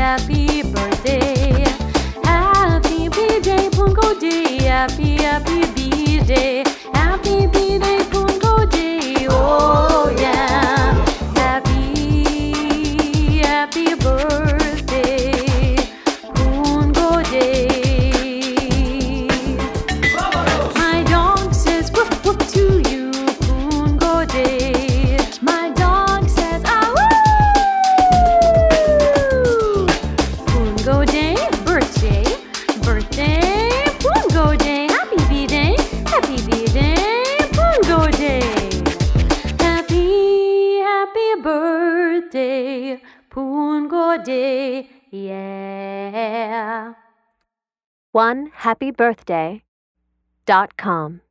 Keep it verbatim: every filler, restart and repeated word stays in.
happy birthday. Happy B-Day, Punko Day. Happy, happy B-Day. Happy B-Day, Punko Day. Oh yeah. Happy, happy birthday, Punko Day. My dog says woof woof to you, Punko Day. My dog says ah woo. Punko Day, birthday, birthday, Punko Day. Happy B-Day, happy B-Day, Punko Day. Happy, happy birthday, Punko Day, yeah. one happy birthday dot com